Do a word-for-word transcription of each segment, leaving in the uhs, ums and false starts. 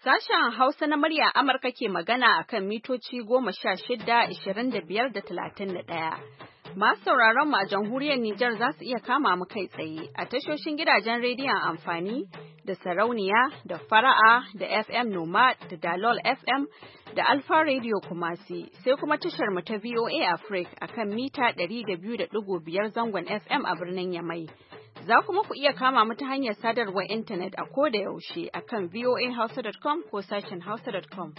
Sashen Hausa na murya Amurka ke magana a kan mitoci goma sha shida, ashirin da biyar da talatin da ɗaya. Masu sauraron mu a jamhuriyar Nijar za su iya kama mu kai tsaye a tashoshin gidajen rediyon amfani da sarauniya da fara'a da F M Nomad da Dalol F M da Alfa Radio Kumasi sai kuma tashar mu ta V O A Africa a kan mita ɗari da biyu da ɗigo biyar zangon F M a birnin Yamai. Za kuma ku iya kama mu ta hanyar sadarwar intanet a ko da yaushe a kan voa hausa dot com ko sashen hausa dot com.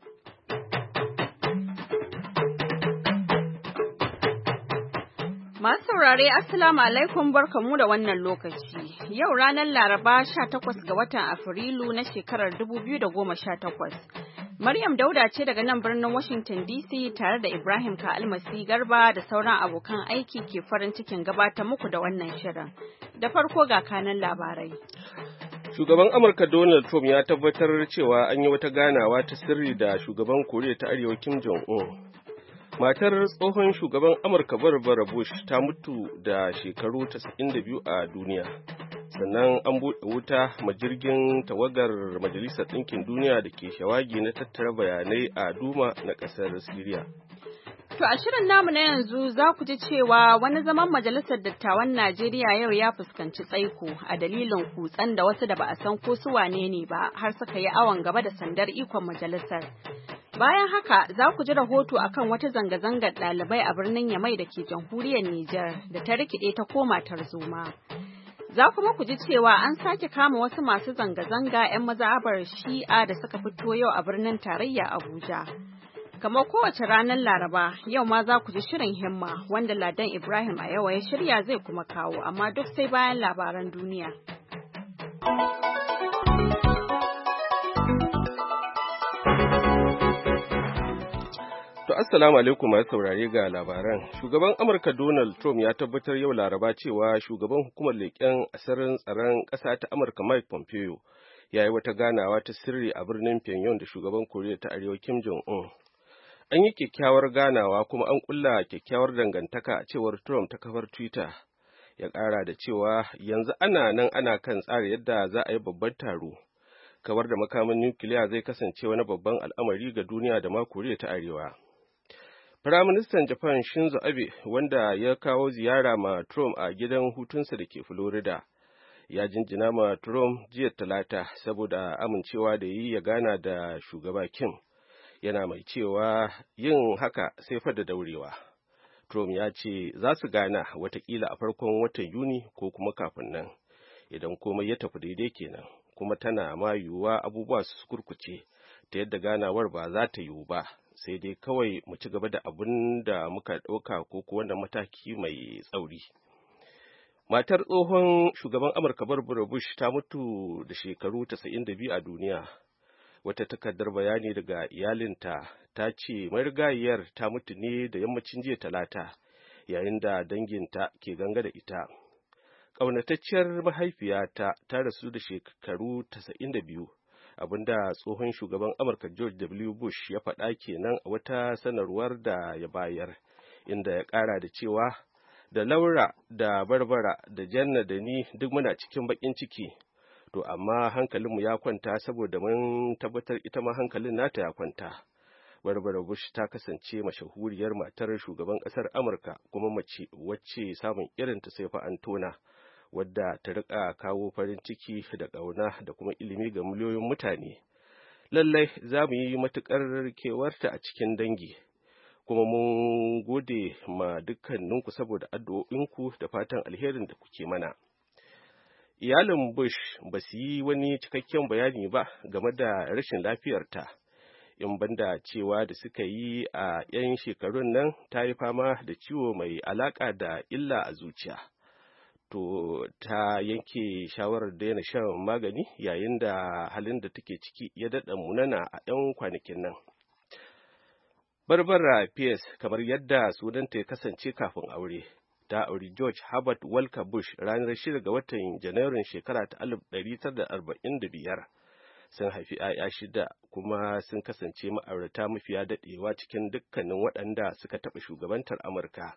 Masu saurare Assalamu alaikum barkamu da wannan lokaci. Yau ranar Laraba sha takwas ga watan Afrilu na shekarar dubu biyu da goma sha takwas. Maryam Dauda ce daga nan birnin Washington D C tare da Ibrahim Ka'almasi Garba da sauran abokan aiki ke farin cikin gabatar muku da wannan shirin. Da farko ga kanan labarai. Shugaban Amurka Donald Trump ya tabbatar cewa an yi wata ganawa ta sirri da shugaban Koriya ta Arewa Kim Jong-un. Matar tsohon shugaban Amurka Barbara Bush ta mutu da shekaru tasa'in da biyu a duniya. Sannan an buɗe wuta majirgin tawagar Majalisar Ɗinkin Duniya da ke shawagi na tattara bayanai a Duma na ƙasar Siriya. To a shirin namu na yanzu za ku ji cewa wani zaman Majalisar Dattawan Najeriya yau ya fuskanci tsaiko a dalilin kutsen da wasu da ba a san ko su wane ne ba har suka yi awon gaba da sandar ikon majalisar. Bayan haka za ku ji rahoto akan wata zanga-zangar ɗalibai a birnin Yamai da ke jamhuriyar Nijar da ta rikide ta koma tarzoma. Za kuma ku ji cewa an sake kama wasu masu zanga-zanga 'yan mazaɓar Shi'a da suka fito yau a birnin tarayya Abuja. Kamar kowace ranar Laraba, yau ma za ku ji shirin himma wanda Ladan Ibrahim a yawa ya shirya zai kuma kawo, amma duk sai bayan labaran duniya. To assalamu alaikum masu saurare ga labaran. Shugaban Amurka Donald Trump ya tabbatar yau Laraba cewa shugaban hukumar leƙen asirin tsaron ƙasa ta Amurka Mike Pompeo ya yi wata ganawa ta sirri a birnin Pyongyang da shugaban Koriya ta Arewa Kim Jong-un. An yi kyakkyawar ganawa kuma an kulla kyakkyawar dangantaka a cewar Trump ta kafar Twitter. Ya ƙara da cewa yanzu ana nan ana kan tsara yadda za a yi babban taro. Kawar da makamin nukiliya zai kasance wani babban al'amari ga duniya da ma Koriya ta Arewa. Firaministan Japan Shinzo Abe, wanda ya kawo ziyara ma Trump a gidan hutunsa da ke Florida, ya jinjina ma Trump jiya Talata saboda amincewa da yi ya gana da shugaba Kim. Yana mai cewa yin haka sai fa da daurewa. Trump ya ce za su gana watakila a farkon watan Yuni ko kuma kafin nan, idan komai ya tafi daidai kenan, kuma tana ma yiwuwa abubuwa su kurkuce ta yadda ganawar ba za ta yiwu ba. Sai dai kawai mu ci gaba da abin da muka ɗauka ko kuwa da mataki mai tsauri. Matar tsohon shugaban Amurka Barbara Bush ta mutu da shekaru tasa'in da biyu a duniya. Wata takardar bayani daga iyalinta ta ce marigayiyar ta mutu ne da yammacin jiya Talata, yayin da danginta ke ganga da ita. Ƙaunatacciyar mahaifiyata ta rasu da shekaru tasa'in da biyu. Abinda tsohon shugaban Amurka George W. Bush ya faɗa kenan a wata sanarwar da ya bayar, inda ya ƙara da cewa da Laura da Barbara da Janna da ni duk muna cikin baƙin ciki, to amma hankalinmu ya kwanta saboda mun tabbatar ita ma hankalin nata ya kwanta. Barbara Bush ta kasance mashahuriyar matar shugaban ƙasar Amurka kuma mace wacce samun irinta sai fa an tona. Wadda ta rika kawo farin ciki da ƙauna da kuma ilimi ga miliyoyin mutane. Lallai za mu yi matuƙar kewarta a cikin dangi, kuma mun gode ma dukkaninku saboda addu'o'inku da fatan alherin da kuke mana. Iyalin Bush ba su yi wani cikakken bayani ba game da rashin lafiyarta, in banda cewa da suka yi a 'yan shekarun nan ta yi fama da ciwo mai alaƙa da illa a zuciya. To ta yanke shawarar daina shan magani yayin da halin da take ciki ya daɗa munana a 'yan kwanakin nan. Barbara Pierce, kamar yadda sunanta ya kasance kafin aure, ta auri George Herbert Walker Bush ranar shida ga watan Janairun shekara ta alif ɗari tara da arba'in da biyar. Sun haifi 'ya'ya shida kuma sun kasance ma'aurata mafiya daɗewa cikin dukkanin waɗanda suka taɓa shugabantar Amurka.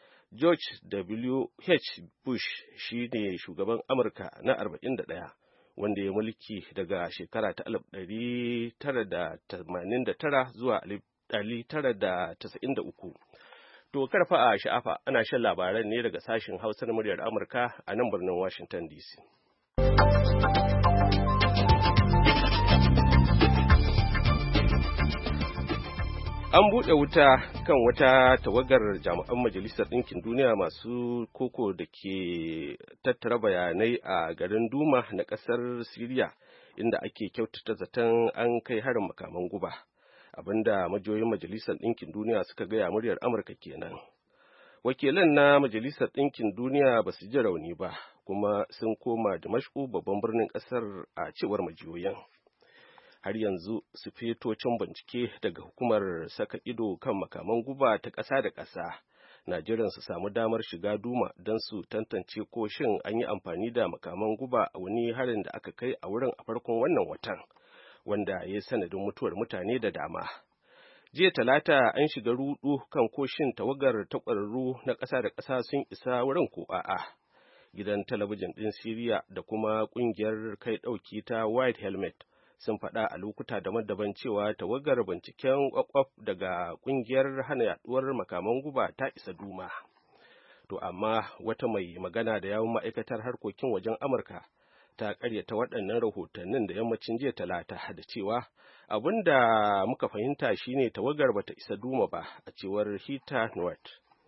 George W. H. Bush shi ne shugaban Amurka na arba'in da ɗaya, wanda ya mulki daga shekara ta alif ɗari tara da tamanin da tara zuwa alif ɗari tara da tasa'in da uku. To karfa a sha'afa ana shan labaran ne daga sashen Hausa na muryar Amurka a nan birnin Washington D C. An buɗe wuta kan wata tawagar jami'an Majalisar Ɗinkin Duniya masu koko da ke tattara bayanai a garin Duma na ƙasar Siriya, inda ake kyautata zaton an kai harin makaman guba, abinda majiyoyin Majalisar Ɗinkin Duniya suka gaya muryar Amurka kenan. Wakilan na Majalisar Ɗinkin Duniya ba su ji rauni ba, kuma sun koma Dimashku babban birnin ƙasar a cewar majiyoyin. Har yanzu sufetocin bincike daga hukumar saka ido kan makaman guba ta ƙasa da ƙasa na jiran su samu damar shiga Duma don su tantance ko shin an yi amfani da makaman guba a wani harin da aka kai a wurin a farkon wannan watan, wanda ya yi sanadin mutuwar mutane da dama. Jiya Talata an shiga rudu kan ko shin tawagar ta ƙwararru na ƙasa da ƙasa sun isa wurin ko a'a. Gidan talabijin ɗin Siriya da kuma ƙungiyar kai ɗauki ta White Helmet sun faɗa a lokuta daban-daban cewa tawagar binciken kwakwaf daga ƙungiyar hana yaduwar makaman guba ta isa Duma. To amma wata mai magana da yawun ma'aikatar harkokin wajen Amurka ta ƙaryata waɗannan rahotannin da yammacin jiya Talata da cewa abin da muka fahimta shine tawagar bata isa Duma ba, a cewar Heather Nauert.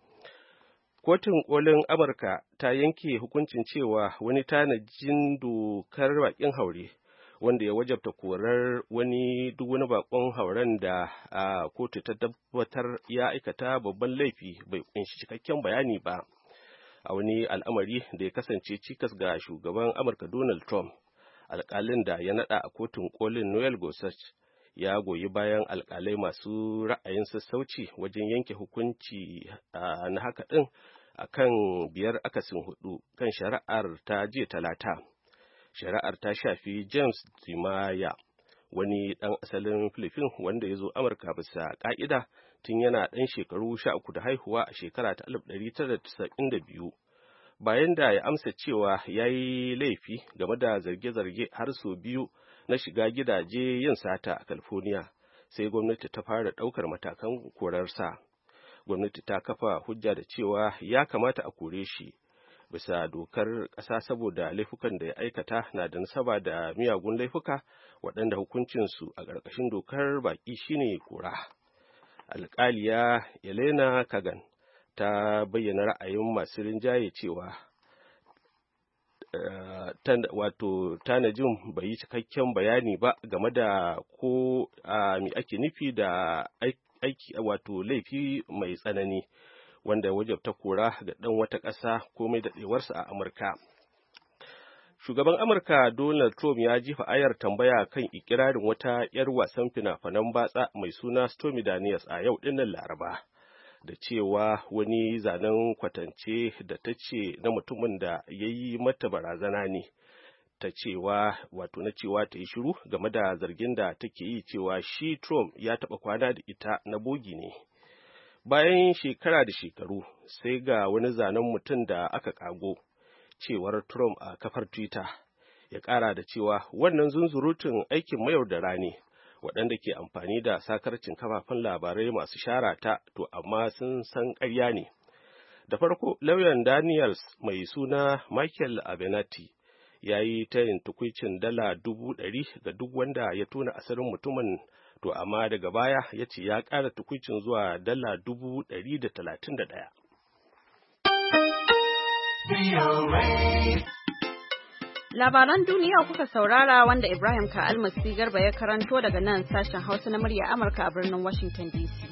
Kotun kolin Amurka ta yanke hukuncin cewa wani tanajin dokar baƙin haure wanda ya wajabta korar wani duk wani bakon hauren da a kotu ta tabbatar ya aikata babban laifi bai kunshi cikakken bayani ba, a wani al'amari da ya kasance cikas ga shugaban Amurka Donald Trump. Alƙalin da ya nada a kotun kolin Noel Gorsuch ya goyi bayan alƙalai masu ra'ayin sassauci wajen yanke hukunci na haka din akan biyar akasin hudu kan shari'ar ta jiya Talata. Shari'ar ta shafi James Timaya, wani ɗan asalin Filifin wanda ya zo Amurka bisa ƙa'ida tun yana ɗan shekaru sha uku da haihuwa a shekara ta alif ɗari tara da tasa'in da biyu. Bayan da ya amsa cewa ya yi laifi game da zarge-zarge har sau biyu na shiga gidaje yin sata a California, sai gwamnati ta fara ɗaukar matakan korarsa. Gwamnati ta kafa hujja da cewa ya kamata a kore shi bisa dokar ƙasa saboda laifukan da ya aikata na da nasaba da miyagun laifuka waɗanda hukuncinsu a ƙarƙashin dokar baƙi shine kora. Alƙaliya Elena Kagan ta bayyana ra'ayin masu rinjaye cewa wato tanajin bai yi cikakken bayani ba game da ko me ake nufi da aiki wato laifi mai tsanani wanda ya wajabta kora ga ɗan wata ƙasa komai daɗewarsa a Amurka. Shugaban Amurka Donald Trump ya jifa ayar tambaya kan ikirarin wata 'yar wasan fina-finan batsa mai suna Stormy Daniels a yau ɗinnan Laraba, da cewa wani zanen kwatance da ta ce na mutumin da ya yi mata barazana ne, ta cewa wato na cewa ta yi shiru game da zargin da take yi cewa shi Trump ya taɓa kwana da ita na bogi ne. Bayan shekara da shekaru sai ga wani zanen mutum da aka kago cewar Trump a kafar Twitter, ya ƙara da cewa wannan zunzurutun aikin mayaudara ne waɗanda ke amfani da sakarcin kafafen labarai masu shara ta, to amma sun san ƙarya ne. Da farko lauyan Daniels mai suna Michael Avenatti ya yi tayin tukwicin dala dubu ɗari ga duk wanda ya tona asirin mutumin, to amma daga baya ya ce ya ƙara tukwicin zuwa dala dubu ɗari da talatin da ɗaya. Labaran duniya kuka saurara wanda Ibrahim Ka'almasi Garba ya karanto daga nan sashen Hausa na murya Amurka a birnin Washington D C.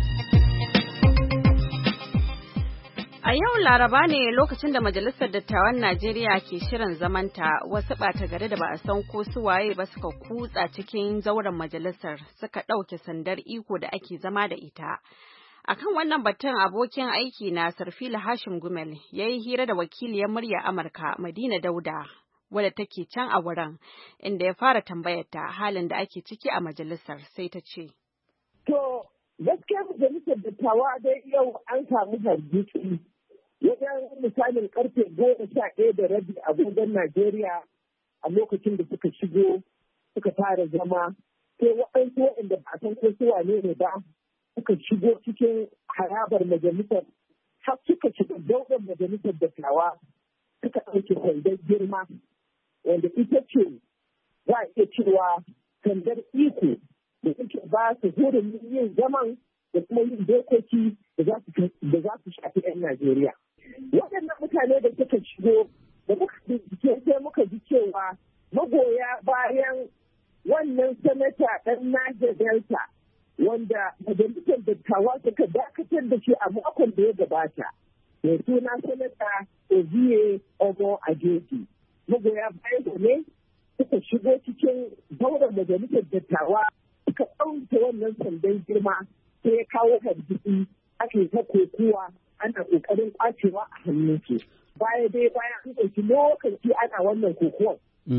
A yau Laraba ne lokacin da Majalisar Dattawan Najeriya ke shirin zamanta, wasu ɓata gari da ba a san ko su waye ba suka kutsa cikin zauren majalisar suka ɗauke sandar iko da ake zama da ita. Akan wannan batun abokin aiki na Sarfila Hashim Gumel ya yi hira da wakiliyar murya Amurka Madina Dauda wadda take can a wurin, inda ya fara tambayar ta halin da ake ciki a majalisar, sai ta ce. To, gaskiya majalisar dattawa dai yau an samu hargitsi wajen misalin karfe goma sha ɗaya da rabi agogon Najeriya a lokacin da suka shigo suka fara zama sai waɗansu waɗanda ba a san ko su wane ne ba suka shigo cikin harabar majalisar har suka shiga daular majalisar dattawa suka ɗauke sandar girma wanda ita ce za a iya cewa sandar iko da suke ba su hurumin yin zaman da kuma yin dokoki da za su shafi 'yan Najeriya. Waɗannan mutane da suka shigo da muka bincike sai muka ji cewa magoya bayan wannan sanata ɗan Niger Delta wanda majalisar dattawa suka dakatar da shi a makon da ya gabata mai suna sanata Oziye Omo Ajeji. Magoya bayan ne suka shigo cikin daular majalisar dattawa suka ɗauke wannan sandan girma sai ya kawo hargitsi ake ta kokuwa ana ƙoƙarin ƙwacewa a hannun su. Baya dai bayan an ɗauki lokaci ana wannan kokuwan.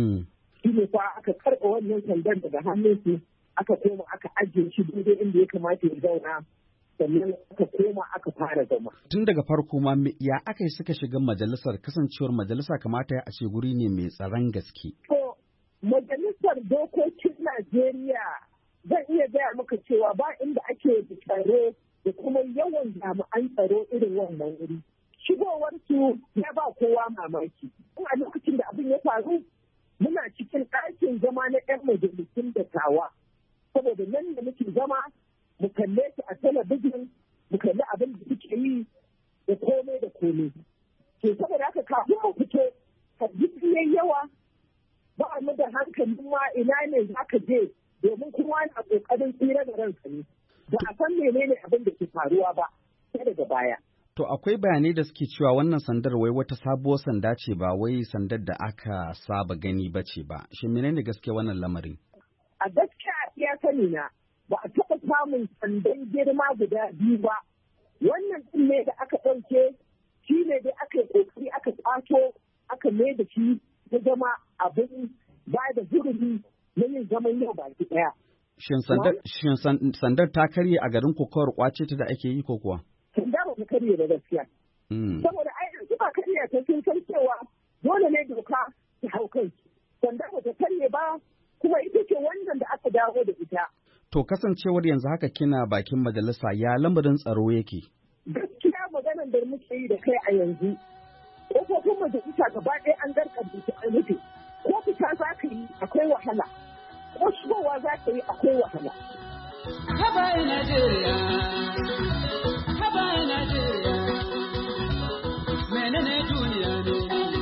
Shi ne fa aka karɓa wannan sandan daga hannun su aka koma aka ajiye shi daidai inda ya kamata ya zauna sannan aka koma aka fara zama. Tun daga farko ma ya aka yi suka shiga majalisar kasancewar majalisa kamata ya ce guri ne mai tsaron gaske. To majalisar dokokin Najeriya zan iya gaya maka cewa ba inda ake da tsaro da kuma yawan jami'an tsaro irin wannan wuri. Shigowarsu ya ba kowa mamaki. A lokacin da abin ya faru muna cikin ɗakin zama na 'yan majalisun dattawa. Saboda nan da muke zama mu kalle su a talabijin mu kalli abin da suke yi da komai da komai. Ke saboda haka kafin mu fito hadisi yayi yawa ba mu da hankalin ma ina ne za ka je domin kuma na kokarin tsira da ranka ne. Ba a san menene abin da ke faruwa ba sai daga baya. To akwai bayanai da suke cewa wannan sandar wai wata sabuwar sanda ce ba wai sandar da aka saba gani ba ce ba. Shin menene gaske wannan lamarin? A gaskiya ya sani na ba a taɓa samun sandan girma guda biyu ba. Wannan ɗin ne da aka ɗauke shi ne dai aka yi ƙoƙari aka ƙwato aka mai da shi ya zama abin ba da hurumi na yin zaman yau baki ɗaya. Shin sandar ta karye a garin kokawar kwace ta da ake yi ko kuwa? Sanda ba ta karye da gaskiya. Saboda ai yanzu ba karye ta sun san cewa dole ne doka ta hau kai. Sanda ba ta karye ba kuma ita ce wannan da aka dawo da ita. To kasancewar yanzu haka kina bakin majalisa ya lamarin tsaro yake? Gaskiya maganar da muke yi da kai a yanzu. Ƙofofin majalisa gaba ɗaya an garkar su an rufe. Ko fita za ka yi akwai wahala. Ko shigowa za ka yi akwai wahala. Haba Najeriya, haba Najeriya, menene duniya ne?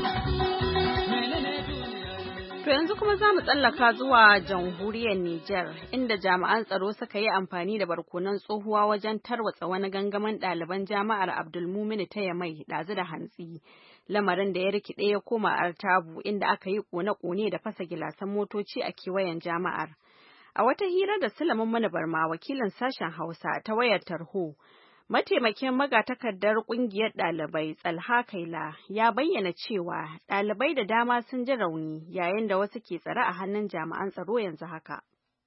To yanzu kuma za mu tsallaka zuwa jamhuriyar Nijar, inda jami'an tsaro suka yi amfani da barkonon tsohuwa wajen tarwatsa wani gangamin ɗaliban jami'ar Abdulmumini ta Yamai ɗazu da hantsi. Lamarin da ya rikide ya koma Artabu inda aka yi kone-kone da fasa gilasan motoci a kewayen jami'ar. A wata hira da Sulaiman Mana Barma wakilin sashen Hausa ta wayar tarho, mataimakin magatakardar kungiyar ɗalibai Tsalha Kaila ya bayyana cewa ɗalibai da dama sun ji rauni yayin da wasu ke tsare a hannun jami'an tsaro yanzu haka.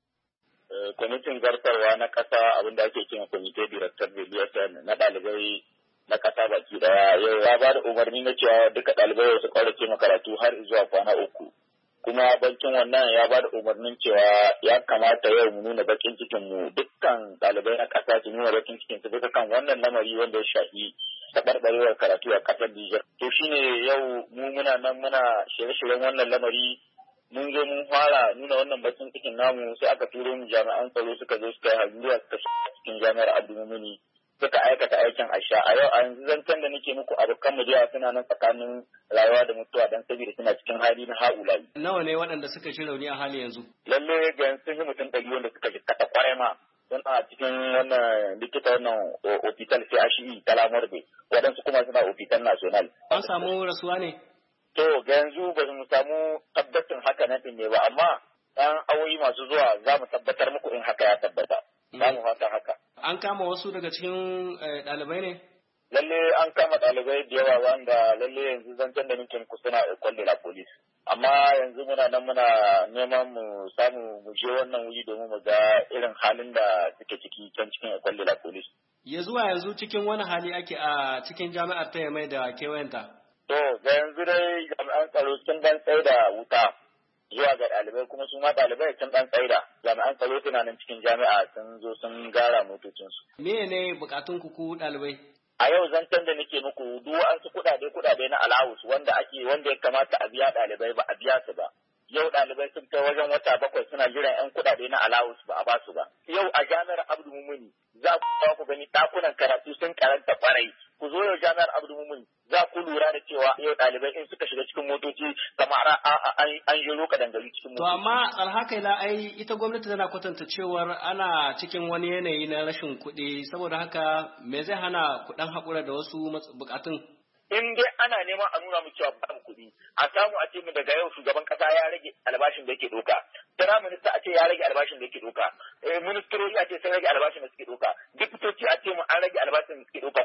Kwamitin zartarwa na ƙasa abinda ake kira kwamitin director na ɗalibai na ƙasa baki ɗaya yau ya ba da umarni na cewa duka ɗalibai su ƙaurace makaratu har zuwa kwana uku. Kuma bankin wannan ya ba da umarnin cewa ya kamata yau mu nuna bakin cikin mu dukkan ɗalibai na ƙasa su nuna bakin cikin su bisa kan wannan lamari wanda ya shafi taɓarɓarewar karatu a ƙasar Nijar. To shine yau mu muna nan muna shirye-shiryen wannan lamari mun zo mun fara nuna wannan bakin cikin namu sai aka turo mu jami'an tsaro suka zo suka yi hajjuriya suka shiga cikin jami'ar Abdulmumini suka aikata aikin asha a yau a yanzu zancen da nake muku abokan mu jiya suna nan tsakanin rayuwa da mutuwa dan saboda suna cikin hali na haulayi. Nawa ne waɗanda suka shi rauni a hali yanzu? Lalle ga sun yi mutum ɗari wanda suka jikkata kwarai ma don a cikin wannan likita wannan hospital sai a shi ta lamurbe waɗansu kuma suna hospital national. An samu rasuwa ne? To ga yanzu ba mu samu tabbacin haka nan ne ba amma ɗan awoyi masu zuwa za mu tabbatar muku in haka ya tabbata. Za mu fata haka. An kama wasu daga cikin ɗalibai ne? Lalle an kama ɗalibai da yawa wanda lalle yanzu zancen da nake muku suna kwalle la polis. Amma yanzu muna nan muna neman mu samu mu je wannan wuri domin mu ga irin halin da suke ciki can cikin kwalle la polis. Ya zuwa yanzu cikin wani hali ake a cikin jami'ar ta Yamai da kewayenta? To ga yanzu dai jami'an tsaro sun dan tsaye da wuta zuwa ga ɗalibai kuma su ma ɗalibai sun ɗan tsaida jami'an tsaro suna nan cikin jami'a sun zo sun gara motocinsu. Me ne bukatun ku ku ɗalibai? A yau zancen da nake muku duk wasu kuɗaɗe kuɗaɗe na alawus wanda ake wanda ya kamata a biya ɗalibai ba a biya su ba. Yau ɗalibai sun kai wajen wata bakwai suna jiran 'yan kuɗaɗe na alawus ba a ba su ba. Yau a jami'ar Abdu Mumuni za ku kawo ku gani ɗakunan karatu sun karanta kwarai. Ku zo yau jami'ar Abdu Mumuni za ku lura da cewa yau ɗalibai in suka shiga cikin motoci kamar an yi roka dangali cikin motoci. To amma alhaka ila ai ita gwamnati tana kwatanta cewar ana cikin wani yanayi na rashin kuɗi saboda haka me zai hana kuɗan haƙura da wasu bukatun? In dai ana neman a nuna mu cewa babu kuɗi, a samu a ce mu daga yau shugaban kasa ya rage albashin da yake ɗauka, tara minista a ce ya rage albashin da yake ɗauka, ministrori a ce sun rage albashin da suke ɗauka, dipitoci a ce mu an rage albashin da suke ɗauka.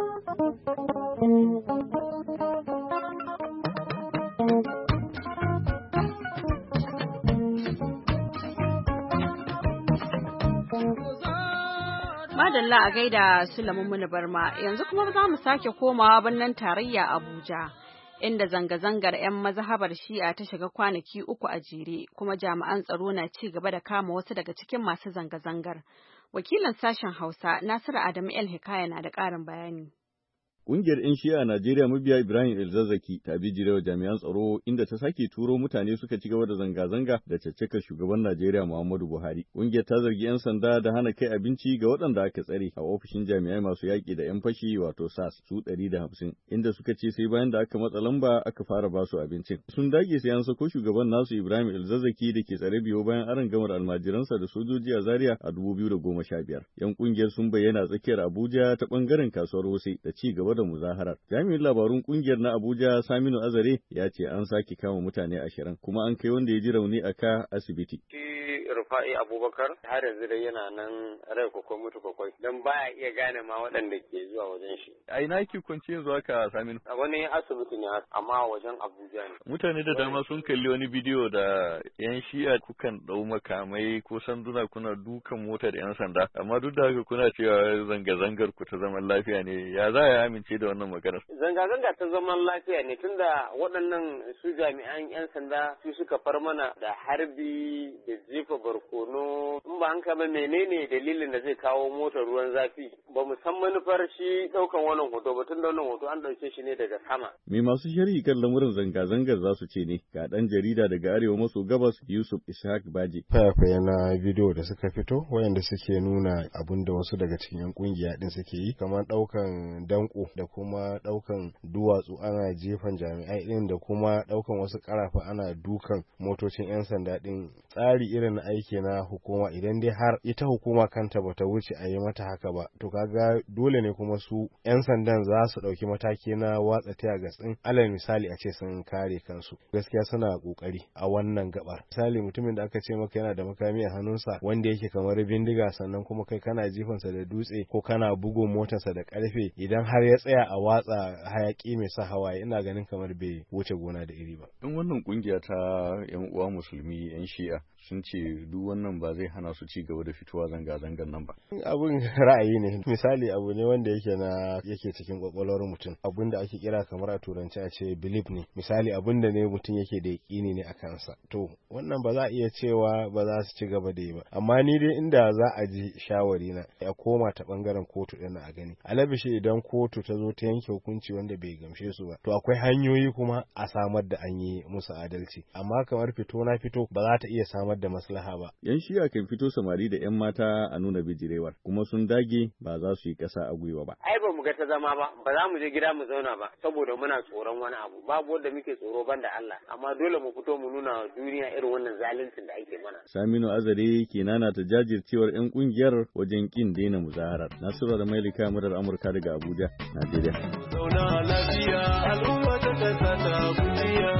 Madalla a gaida Sulaiman Muni Barma, yanzu kuma za mu sake komawa birnin tarayya Abuja, inda zanga-zangar 'yan mazhabar Shi'a ta shiga kwanaki uku a jere, kuma jami'an tsaro na ci gaba da kama wasu daga cikin masu zanga-zangar. Wakilin sashen Hausa, Nasiru Adamu El Hikaya na da ƙarin bayani. Ƙungiyar 'yan Shi'a a Najeriya mabiya Ibrahim El-Zazzaki ta bijirewa jami'an tsaro inda ta sake turo mutane suka ci gaba da zanga-zanga da caccakar shugaban Najeriya Muhammadu Buhari. Ƙungiyar ta zargi 'yan sanda da hana kai abinci ga waɗanda aka tsare a ofishin jami'ai masu yaƙi da 'yan fashi wato S A S su ɗari da hamsin, inda suka ce sai bayan da aka matsa lamba aka fara ba su abincin. Sun dage sai an sako shugaban nasu Ibrahim El-Zazzaki da ke tsare biyo bayan arangamar almajiransa da sojoji a Zaria a dubu biyu da goma sha biyar. 'Yan ƙungiyar sun bayyana tsakiyar Abuja ta ɓangaren kasuwar Wuse da ci gaba da muzaharar. Jami'in labarun kungiyar na Abuja Saminu Azare ya ce an sake kama mutane ashirin kuma an kai wanda ya ji rauni a ka asibiti. Shi Rufa'i Abubakar har yanzu dai yana nan rai kwakwai mutu kwakwai don baya iya gane ma waɗanda ke zuwa wajen shi. A ina yake kwanci yanzu haka Saminu? A wani asibiti ne amma wajen Abuja ne. Mutane da dama sun kalli wani bidiyo da 'yan Shi'a kukan ɗau makamai ko sanduna kuna dukan motar 'yan sanda amma duk da haka kuna cewa zanga-zangar ku ta zaman lafiya ne, ya za a amince da wannan maganar? Zanga-zanga ta zaman lafiya ne tunda waɗannan su jami'an 'yan sanda su suka far mana da harbi da jefa barkono in ba hanka ba menene dalilin da zai kawo motar ruwan zafi ba mu san manufar shi ɗaukan wannan hoto ba tunda wannan hoto an ɗauke shi ne daga sama. Me masu sharhi kan lamurin zanga-zangar za su ce ne ga ɗan jarida daga arewa maso gabas Yusuf Ishaq Baji. Fayafaye na bidiyo da suka fito wayanda suke nuna abin da wasu daga cikin 'yan kungiya din suke yi kamar ɗaukan danko da kuma daukan duwatsu ana jefan jami'ai din da kuma daukan wasu karafa ana dukan motocin 'yan sanda din. Tsari irin na aiki na hukuma idan dai har ita hukuma kanta bata wuce a yi mata haka ba to kaga dole ne kuma su 'yan sandan za su dauki mataki na watsa tiya gatsin alal misali a ce sun kare kansu. Gaskiya suna kokari a wannan gabar. Misali mutumin da aka ce maka yana da makami a hannunsa wanda yake kamar bindiga sannan kuma kai kana jifansa da dutse ko kana bugun motarsa da karfe idan har ya tsaya a watsa hayaki mai sa hawaye ina ganin kamar bai wuce gona da iri ba. In wannan kungiya ta yan uwa musulmi yan shi'a sun ce duk wannan ba zai hana su ci gaba da fitowa zanga-zangar nan ba. Abun ra'ayi ne. Misali abu ne wanda yake na yake cikin kwakwalwar mutum. Abun da ake kira kamar a turanci a ce belief ne. Misali abun da ne mutum yake da yaƙini ne a kansa. To wannan ba za a iya cewa ba za su ci gaba da yi ba. Amma ni dai inda za a ji shawari na ya koma ta bangaren kotu ɗin a gani. Alabishi idan kotu ta zo ta yanke hukunci wanda bai gamshe su ba. To akwai hanyoyi kuma a samar da an yi musu adalci. Amma kamar fito na fito ba za ta iya samar da maslaha ba. Yan shi'a kan fito samari da yan mata a nuna bijirewar kuma sun dage ba za su yi ƙasa a gwiwa ba. Ai ba mu ga ta zama ba, ba za mu je gida mu zauna ba saboda muna tsoron wani abu. Babu wanda muke tsoro banda Allah, amma dole mu fito mu nuna wa duniya irin wannan zaluncin da ake mana. Saminu Azare ke nana ta jajircewar yan kungiyar wajen kin daina muzaharar. Nasiru da Mailika murar Amurka daga Abuja, Najeriya. Zauna lafiya al'umma ta kasa ta Abuja.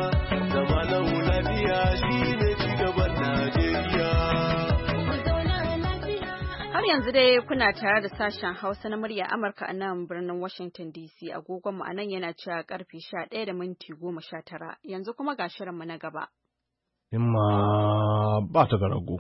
Zama lafiya shine cigaban Najeriya. Har yanzu dai kuna tare da sashen Hausa na murya Amurka a nan birnin Washington D C. Agogon mu anan yana cewa karfe sha ɗaya da minti goma sha tara. Yanzu kuma ga shirin mu na gaba. Himma ba ta ga rago.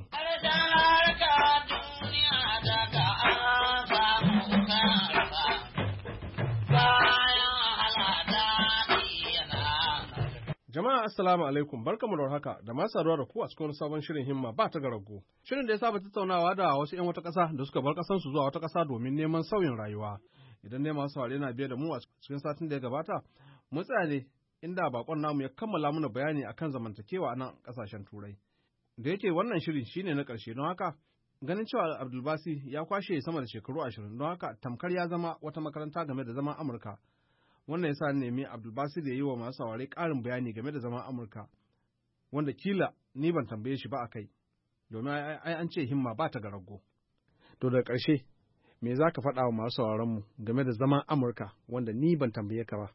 Jama'a Jama'a assalamu alaikum barkamu da haka da masu saduwa da ku a cikin sabon shirin himma ba ta garago. Shirin da ya saba tattaunawa da wasu 'yan wata ƙasa da suka bar ƙasansu zuwa wata ƙasa domin neman sauyin rayuwa. Idan ne masu saurare na biye da mu a cikin satin da ya gabata, mun tsaya ne inda bakon namu ya kammala mana bayani akan zamantakewa a nan ƙasashen Turai. Da yake wannan shirin shine na ƙarshe don haka ganin cewa Abdulbasi ya kwashe sama da shekaru ashirin don haka tamkar ya zama wata makaranta game da zaman Amurka. Wannan ya sa nemi Abdulbasir ya yi wa masu saurare ƙarin bayani game da zaman Amurka, wanda kila ni ban tambaye shi ba a kai, domin ai an ce himma ba ta ga rago. To da ƙarshe, me za ka faɗa wa masu sauraronmu game da zaman Amurka wanda ni ban tambaye ka ba?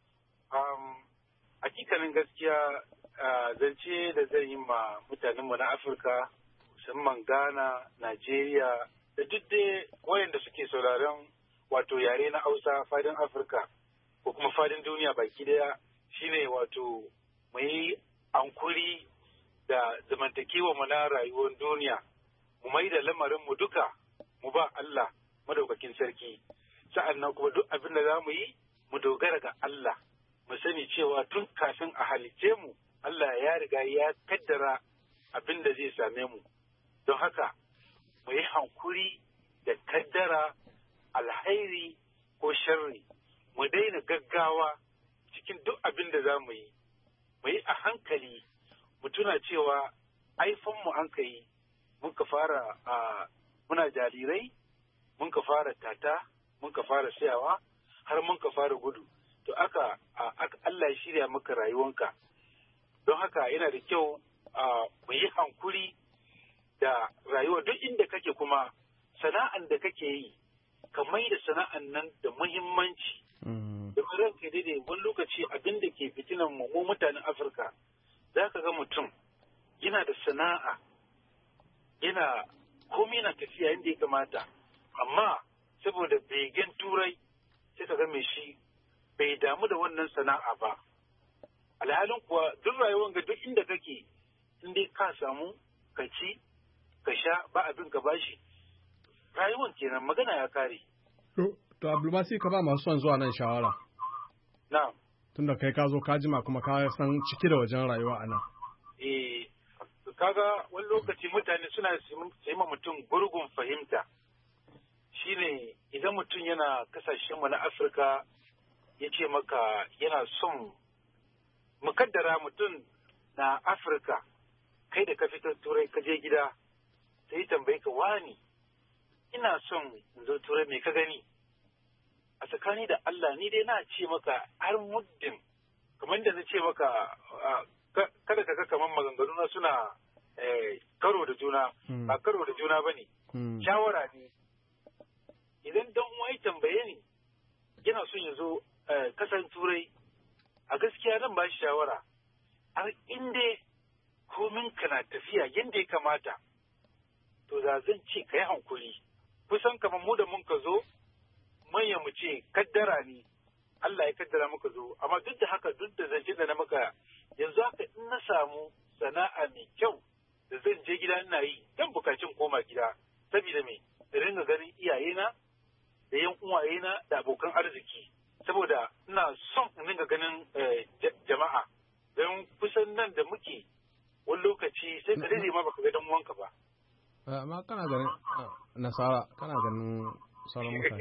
Hakikanin gaskiya zance da zan yi ma mutanenmu na Afirka, musamman Ghana, Najeriya, da duk dai wayanda suke sauraron wato yare na Hausa fadin Afirka. Ko kuma fadin duniya baki daya shine wato mu yi ankuri da zamantakewa mu na rayuwar duniya, mu mai da lamarin mu duka mu ba Allah madaukakin sarki, sa'annan kuma duk abin da za mu yi mu dogara ga Allah, mu sani cewa tun kafin a halice mu Allah ya riga ya kaddara abin da zai same mu, don haka mu yi hankuri da kaddara alhairi ko sharri. Mu daina gaggawa cikin duk abin da za mu yi, mu yi a hankali, mu tuna cewa aifanmu an ka yi, mun ka fara a muna jarirai, mun ka fara tata, mun ka fara sayawa, har mun ka fara gudu. To aka Allah ya shirya maka rayuwanka. Don haka yana da kyau mu yi hankuri da rayuwa duk inda kake kuma sana'an da kake yi, ka mai da sana'an nan da muhimmanci. Da ranka daidai wani lokaci abin da ke fitinan mu mu mutanen Afirka, za ka ga mutum yana da sana'a, yana komai na tafiya yadda ya kamata, amma saboda begen turai sai ka ga mai shi bai damu da wannan sana'a ba. Alhalin kuwa duk rayuwar ga duk inda kake, in dai ka samu ka ci ka sha ba abin ka bashi, rayuwar kenan magana ya kare. To Abdulbasi ka ba masu son zuwa nan shawara. Na'am. Tunda kai ka zo ka jima kuma ka san ciki da wajen rayuwa a nan. Eh, kaga wani lokaci mutane suna sai ma mutum gurgun fahimta. Shine idan mutum yana kasashen mu na Afirka ya ce maka yana son mukaddara mutum na Afirka, kai da ka fito turai ka je gida sai tambaye ka wani ina son in zo turai me ka gani. A tsakani da Allah ni dai na ce maka har muddin kamar da na ce maka kada ka ga kamar maganganu na suna karo da juna ba karo da juna ba ne, shawara ne. Idan dan uwa tambaye ni yana son ya zo kasan turai, a gaskiya nan ba shi shawara har inda komin ka na tafiya yadda ya kamata, to da zan ce ka yi hankuri. Kusan kamar mu da mun ka zo manya mu ce kaddara ne, Allah ya kaddara muka zo, amma duk da haka duk da zance da na maka yanzu haka in na samu sana'a mai kyau da zan je gida ina yi, dan bukacin koma gida saboda me da ringa ganin iyayena da yan uwayena da abokan arziki, saboda ina son in ringa ganin jama'a, don kusan nan da muke wani lokaci sai ka dade ma baka ga dan uwanka ba. Amma kana ganin nasara, kana ganin sauran mutane.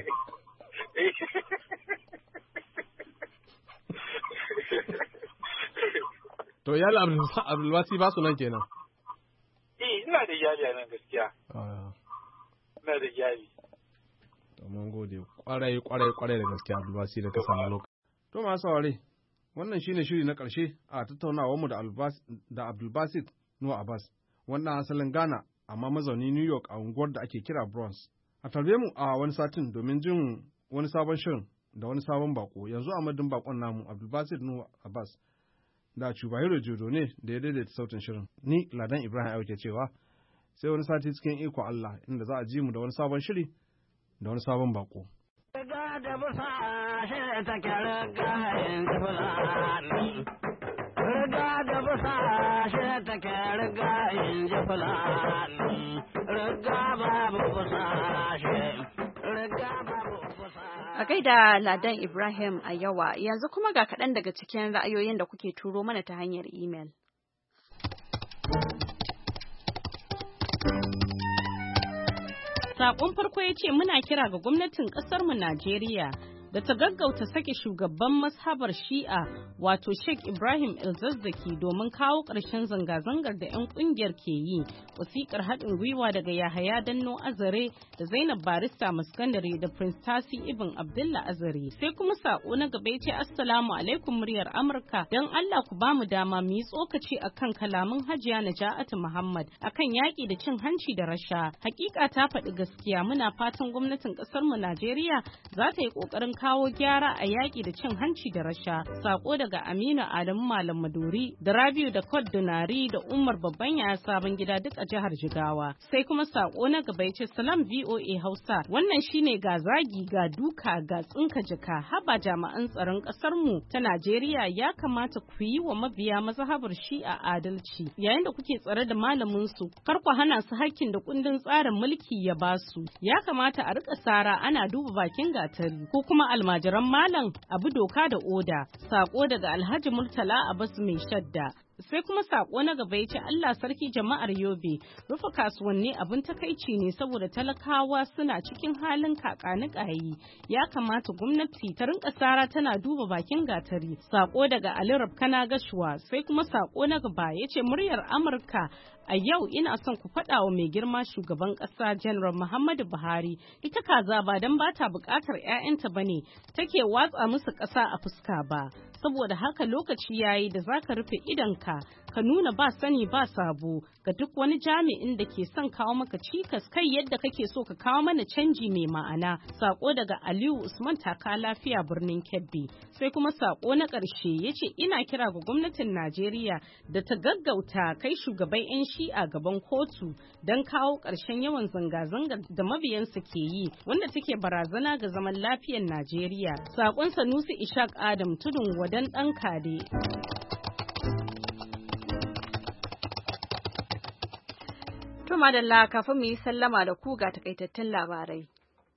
To iyali Abdulbasi ba su nan kenan? Eh, ina da iyali a nan gaskiya. Ina da iyali. To mun gode kwarai kwarai kwarai da gaskiya Abdulbasi da ka samu lokaci. To masu saurare, wannan shine shiri na ƙarshe a tattaunawar mu da Abdulbasi Nuhu Abbas, wannan asalin Ghana amma mazauni New York a unguwar da ake kira Bronx. A tarbe mu a wani satin domin jin wani sabon shirin da wani sabon bako. Yanzu a madadin bakon namu Abdulbasi Nuhu Abbas da Chubahiro Jodo ne da ya daidaita sautin shirin. Ni Ladan Ibrahim Ayo ke cewa sai wani sati cikin iko Allah inda za a ji mu da wani sabon shiri da wani sabon bako. Riga da busa shi ta kyara gayen fulani. Riga da busa shi ta kyara gayen fulani. Riga babu busa shi. Riga babu busa A gaida Ladan Ibrahim a yawa, yanzu kuma ga kaɗan daga cikin ra'ayoyin da kuke turo mana ta hanyar imel. Saƙon farko ya ce muna kira ga gwamnatin ƙasarmu Najeriya da ta gaggauta sake shugaban mashabar Shi'a wato Sheikh Ibrahim El-Zazzaki domin kawo ƙarshen zanga-zangar da 'yan ƙungiyar ke yi. Wasiƙar haɗin gwiwa daga Yahaya Danno Azare da Zainab Barista Maskandare da Prince Tasi Ibn Abdullah Azare. Sai kuma saƙo na gaba ya ce Assalamu alaikum muryar Amurka, don Allah ku ba mu dama mu yi tsokaci akan kalamin Hajiya Naja'atu Muhammad akan yaƙi da cin hanci da rasha. Hakika ta faɗi gaskiya, muna fatan gwamnatin ƙasarmu Najeriya za ta yi ƙoƙarin kawo gyara a yaƙi da cin hanci da rasha. Sako daga Aminu Adamu Malam Maduri da Rabiu da Kod Dunari da Umar Babban Yaya Sabon Gida duk a jihar Jigawa. Sai kuma sako na gaba ya ce Salam V O A Hausa, wannan shine ga zagi ga duka ga tsinka jika, haba jami'an tsaron ƙasar mu ta Najeriya ya kamata ku yi wa mabiya mazhabar Shi'a adalci yayin da kuke tsare da malamin su, kar ku hana su hakkin da kundin tsarin mulki ya basu. Ya kamata a rika sara ana duba bakin gatari ko kuma almajiran malam abu doka da oda. Sako daga Alhaji Murtala Abbas mai shadda. Sai kuma sako na gaba ya ce Allah sarki jama'ar Yobe, rufe kasuwanni abin takaici ne saboda talakawa suna cikin halin kakanikayi. Ya kamata gwamnati ta rinka sara tana duba bakin gatari. Sako daga Ali Rabkana Gashuwa. Sai kuma sako na gaba ya ce muryar Amurka, a yau ina son ku faɗa wa mai girma shugaban ƙasa General Muhammadu Buhari, ita kaza ba don ba ta buƙatar 'ya'yanta ba ne take watsa musu ƙasa a fuska ba. Saboda haka lokaci yayi da za ka rufe idonka ka nuna ba sani ba sabo ga duk wani jami'in da ke son kawo maka cikas kai yadda kake so ka kawo mana canji mai ma'ana. Sako daga Aliyu Usman Taka Lafiya birnin Kebbi. Sai kuma sako na ƙarshe ya ce ina kira ga gwamnatin Najeriya da ta gaggauta kai shugaban 'yan Shi'a gaban kotu don kawo ƙarshen yawan zanga-zangar da mabiyansu ke yi wanda take barazana ga zaman lafiyar Najeriya. Sakon Sanusi Ishaq Adam Tudun Wadan ɗan Kade. To madalla, kafin mu yi sallama da ku ga takaitattun labarai.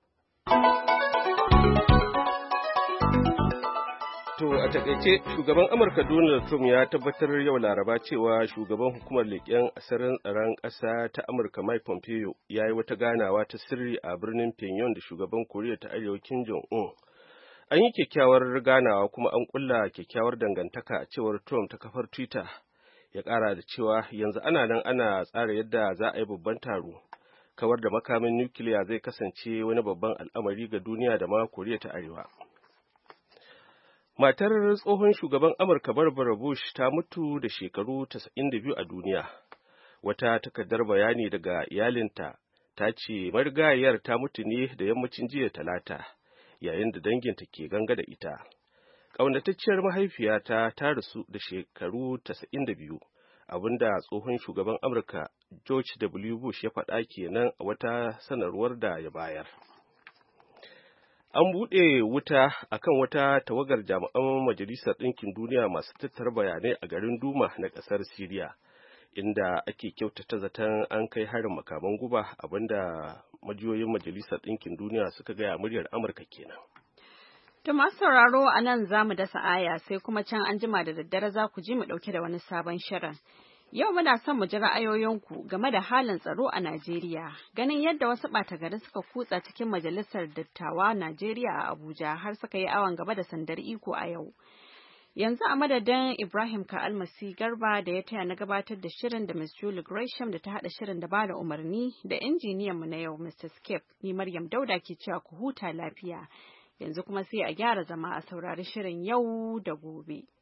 To a takaice shugaban Amurka Donald Trump ya tabbatar yau Laraba cewa shugaban hukumar leƙen asirin tsaron ƙasa ta Amurka Mike Pompeo ya yi wata ganawa ta sirri a birnin Pyongyang da shugaban Koriya ta Arewa Kim Jong-un. An yi kyakkyawar ganawa kuma an kulla kyakkyawar dangantaka a cewar Trump ta kafar Twitter. Ya ƙara da cewa yanzu ana nan ana tsara yadda za a yi babban taro. Kawar da makamin nukiliya zai kasance wani babban al'amari ga duniya da ma Koriya ta Arewa. Matar tsohon shugaban Amurka Barbara Bush ta mutu da shekaru tasa'in da biyu a duniya. Wata takardar bayani daga iyalinta ta ce marigayiyar ta mutu ne da yammacin jiya Talata, yayin da danginta ke ganga da ita. Ƙaunatacciyar mahaifiyata ta rasu da shekaru tasa'in da biyu, abinda tsohon shugaban Amurka George W. Bush ya faɗa kenan a wata sanarwar da ya bayar. An buɗe wuta akan wata tawagar jami'an Majalisar Ɗinkin Duniya masu tattara bayanai a garin Duma na ƙasar Siriya, inda ake kyautata zaton an kai harin makaman guba, abinda majiyoyin Majalisar Ɗinkin Duniya suka gaya muryar Amurka kenan. To masu sauraro a nan za mu dasa aya sai kuma can an jima da daddare za ku ji mu ɗauke da wani sabon shirin. Yau muna son mu ji ra'ayoyinku game da halin tsaro a Najeriya, ganin yadda wasu ɓata gari suka kutsa cikin Majalisar Dattawa Najeriya a Abuja har suka yi awon gaba da sandar iko a yau. Yanzu a madadin Ibrahim Ka'almasi Garba da ya taya na gabatar da shirin da Miss Julie Gresham da ta haɗa shirin da bada umarni da injiniyan mu na yau Mister Skip, ni Maryam Dauda ke cewa ku huta lafiya. Yanzu kuma sai a gyara zama a saurari shirin yau da gobe.